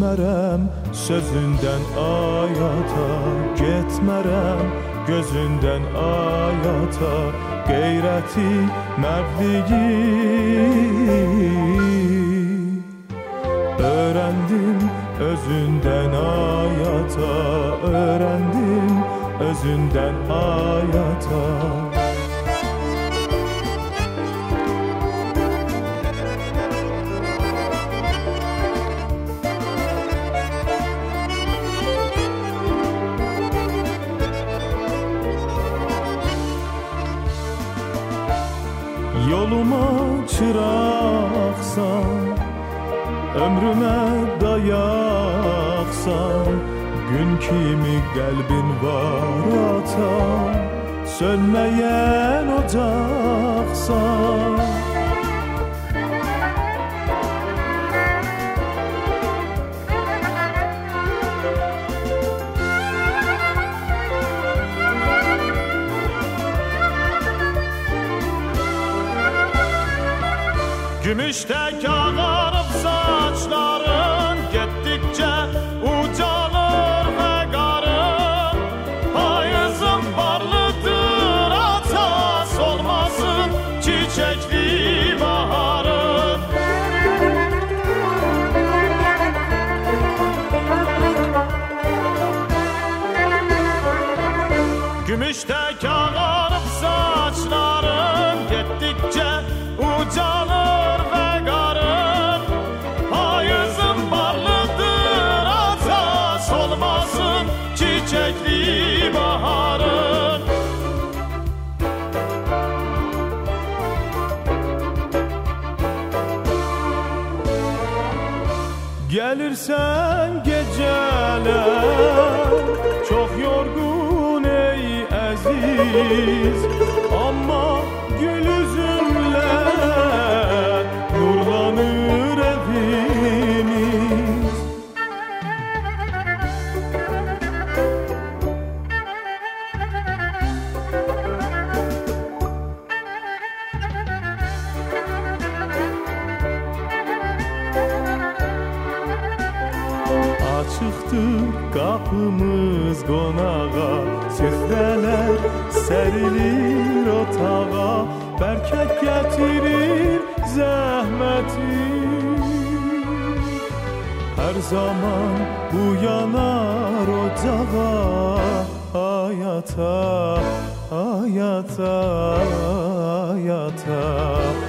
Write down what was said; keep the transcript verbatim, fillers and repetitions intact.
Getmərəm sözündən ayata, getmərəm gözündən ayata, qeyrəti, mərdliyi öğrendim özündən ayata, öğrendim özündən ayata. Yoluma çıraqsan, ömrümə dayaqsan, gün kimi qəlbin var ata, sönməyən ocaqsan. Gümüştek ağarıp saçların, gittikçe ucalır ve qarın. Payızın barlıdır ata, solmasın çiçekli baharın. Gümüştek ağarıp saçların, gittikçe ucalır. Çiçekli baharın. Gelirsen geceler, çok yorgun ey aziz, ama gül üzümle nurlanır evimiz. Açıqdır qapımız qonağa, süfrələr sərilir otağa, bərkət gətirir zəhməti. Hər zaman uyanar ocağa, ayata, ayata, ayata.